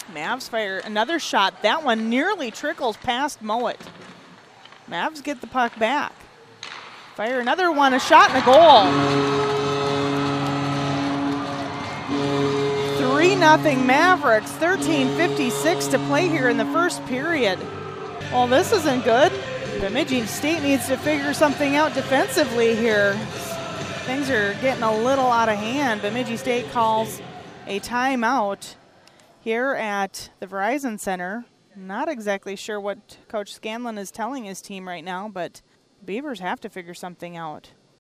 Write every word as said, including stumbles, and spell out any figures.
Mavs fire another shot. That one nearly trickles past Mowat. Mavs get the puck back. Fire another one, a shot and a goal. three nothing Mavericks, thirteen fifty-six to play here in the first period. Well, this isn't good. Bemidji State needs to figure something out defensively here. Things are getting a little out of hand. Bemidji State calls a timeout here at the Verizon Center. Not exactly sure what Coach Scanlon is telling his team right now, but Beavers have to figure something out.